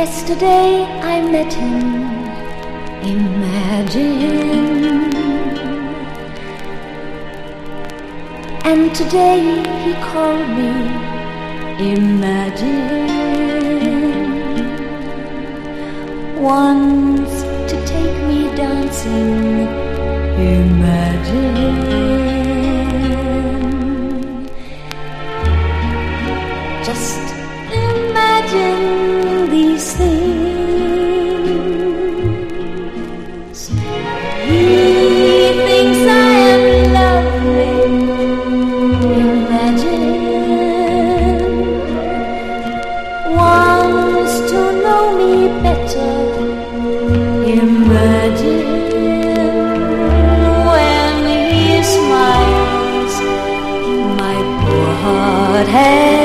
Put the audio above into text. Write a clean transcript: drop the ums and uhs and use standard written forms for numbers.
Yesterday I met him, imagine. And today he called me, imagine. Wants to take me dancing, imagine. Just imagine these things. He thinks I am lovely, imagine. Wants to know me better, imagine. When he smiles, my poor heart has